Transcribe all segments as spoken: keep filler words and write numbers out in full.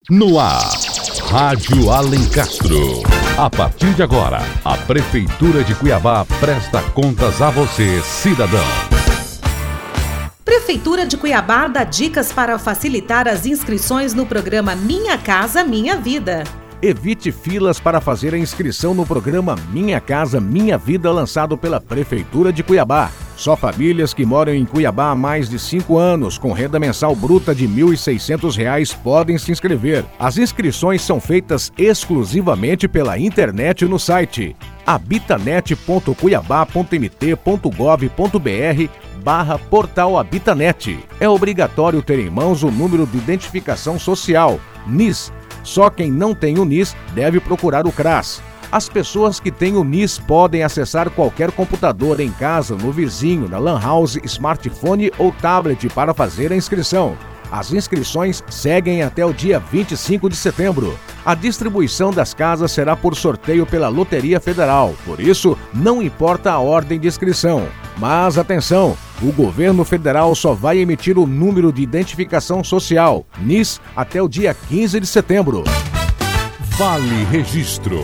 No ar, Rádio Alencastro. A partir de agora, a Prefeitura de Cuiabá presta contas a você, cidadão. Prefeitura de Cuiabá dá dicas para facilitar as inscrições no programa Minha Casa Minha Vida. Evite filas para fazer a inscrição no programa Minha Casa Minha Vida, lançado pela Prefeitura de Cuiabá. Só famílias que moram em Cuiabá há mais de cinco anos, com renda mensal bruta de mil e seiscentos reais, podem se inscrever. As inscrições são feitas exclusivamente pela internet no site habitanet ponto cuiabá ponto m t ponto gov ponto b r barra portal Habitanet. É obrigatório ter em mãos o número de identificação social, N I S. Só quem não tem o N I S deve procurar o CRAS. As pessoas que têm o N I S podem acessar qualquer computador em casa, no vizinho, na lan house, smartphone ou tablet para fazer a inscrição. As inscrições seguem até o dia vinte e cinco de setembro. A distribuição das casas será por sorteio pela Loteria Federal, por isso não importa a ordem de inscrição. Mas atenção, o governo federal só vai emitir o número de identificação social, N I S, até o dia quinze de setembro. Vale Registro.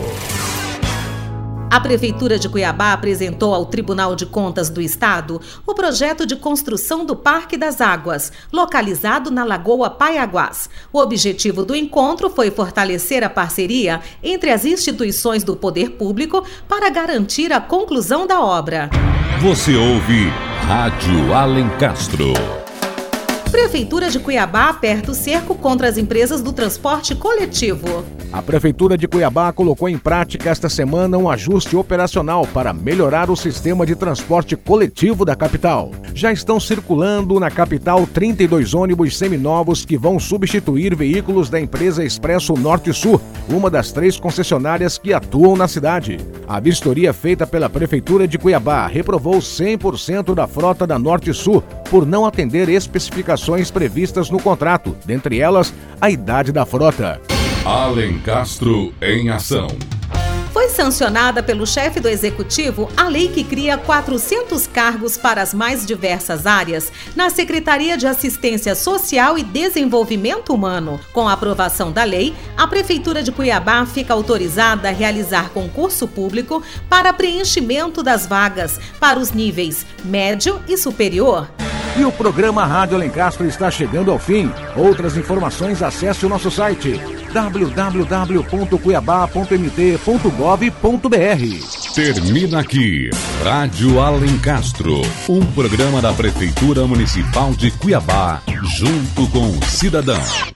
A Prefeitura de Cuiabá apresentou ao Tribunal de Contas do Estado o projeto de construção do Parque das Águas, localizado na Lagoa Paiaguás. O objetivo do encontro foi fortalecer a parceria entre as instituições do poder público para garantir a conclusão da obra. Você ouve Rádio Alencastro. Prefeitura de Cuiabá aperta o cerco contra as empresas do transporte coletivo. A Prefeitura de Cuiabá colocou em prática esta semana um ajuste operacional para melhorar o sistema de transporte coletivo da capital. Já estão circulando na capital trinta e dois ônibus seminovos que vão substituir veículos da empresa Expresso Norte-Sul, uma das três concessionárias que atuam na cidade. A vistoria feita pela Prefeitura de Cuiabá reprovou cem por cento da frota da Norte-Sul por não atender especificações previstas no contrato, dentre elas a idade da frota. Alencastro em ação. Foi sancionada pelo chefe do Executivo a lei que cria quatrocentos cargos para as mais diversas áreas na Secretaria de Assistência Social e Desenvolvimento Humano. Com a aprovação da lei, a Prefeitura de Cuiabá fica autorizada a realizar concurso público para preenchimento das vagas para os níveis médio e superior. E o programa Rádio Alencastro está chegando ao fim. Outras informações, acesse o nosso site w w w ponto cuiabá ponto m t ponto gov ponto b r. Termina aqui Rádio Alencastro, um programa da Prefeitura Municipal de Cuiabá, junto com o cidadão.